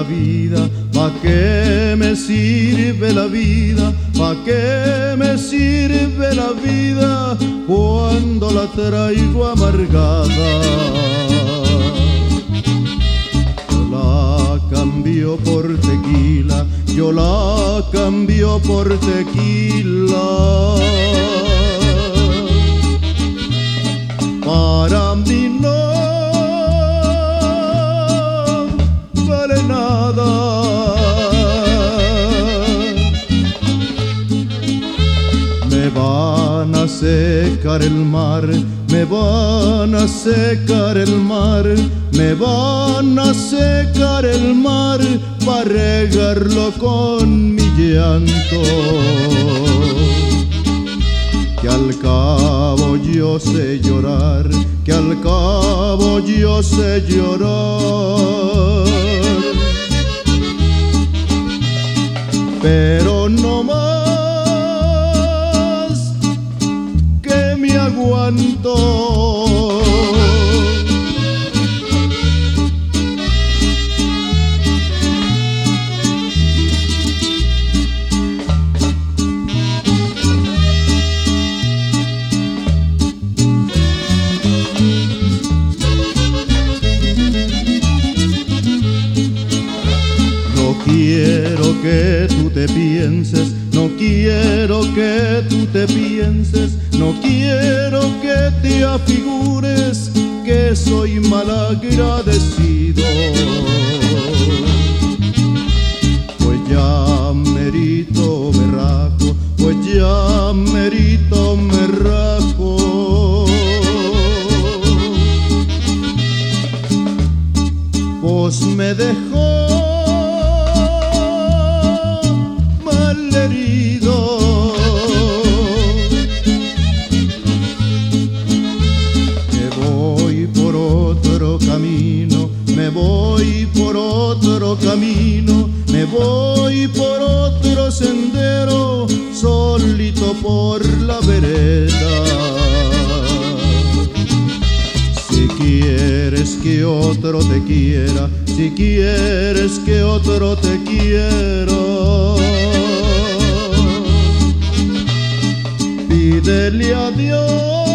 vida? ¿Pa' qué me sirve la vida? ¿Pa' qué me sirve la vida cuando la traigo amargada? Yo la cambio por tequila, yo la cambio por tequila. Para mí no vale nada. Me van a secar el mar, me van a secar el mar, me van a secar el mar para regarlo con mi llanto. Que al cabo yo sé llorar, que al cabo yo sé llorar, pero no más que me aguanto. No quiero que tú te pienses, no quiero que tú te pienses, no quiero que te afigures que soy malagradecido. Pues ya merito me rajo, pues ya merito me rajo. Pues me dejó herido. Me voy por otro camino, me voy por otro camino, me voy por otro sendero, solito por la vereda. Si quieres que otro te quiera, si quieres que otro te quiera, pídele a Dios